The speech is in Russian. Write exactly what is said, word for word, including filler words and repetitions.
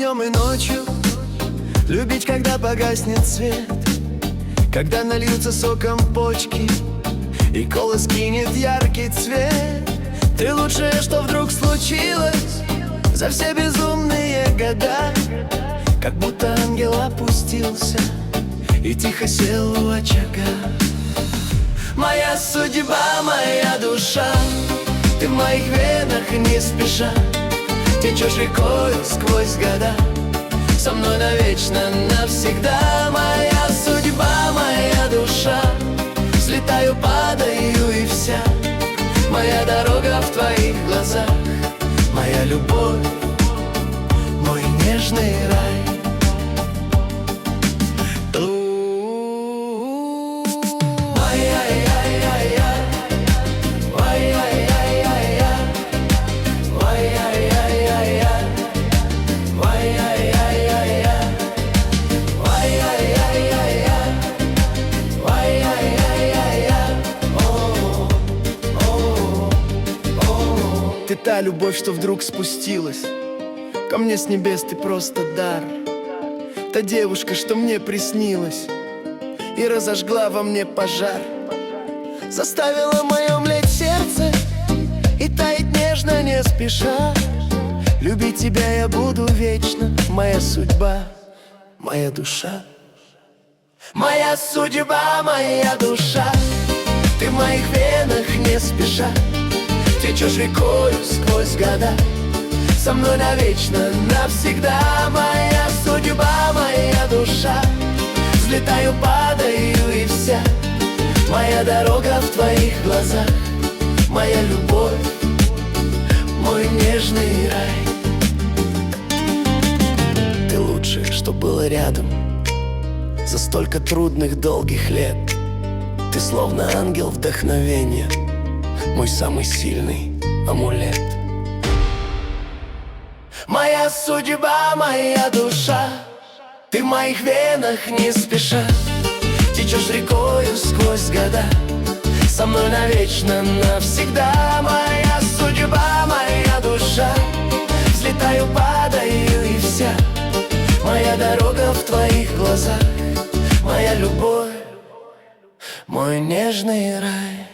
днем и ночью, любить, когда погаснет свет, когда нальются соком почки и колос кинет яркий цвет. Ты лучшее, что вдруг случилось за все безумные года, как будто ангел опустился и тихо сел у очага. Моя судьба, моя душа, ты в моих венах не спеша течешь рекою сквозь года, со мной навечно, навсегда. Моя судьба, моя душа, взлетаю, падаю и вся моя дорога в твоих глазах, моя любовь, мой нежный рай. Ты та любовь, что вдруг спустилась ко мне с небес, ты просто дар. Та девушка, что мне приснилась и разожгла во мне пожар, заставила мое млеть сердце и таять нежно, не спеша. Любить тебя я буду вечно, моя судьба, моя душа. Моя судьба, моя душа, ты в моих венах не спеша течешь рекою сквозь года, со мной навечно, навсегда. Моя судьба, моя душа, взлетаю, падаю и вся моя дорога в твоих глазах, моя любовь, мой нежный рай. Ты лучшее, что было рядом за столько трудных долгих лет. Ты словно ангел вдохновения, мой самый сильный амулет. Моя судьба, моя душа, ты в моих венах не спеша течешь рекою сквозь года, со мной навечно, навсегда. Моя судьба, моя душа, взлетаю, падаю и вся моя дорога в твоих глазах, моя любовь, мой нежный рай.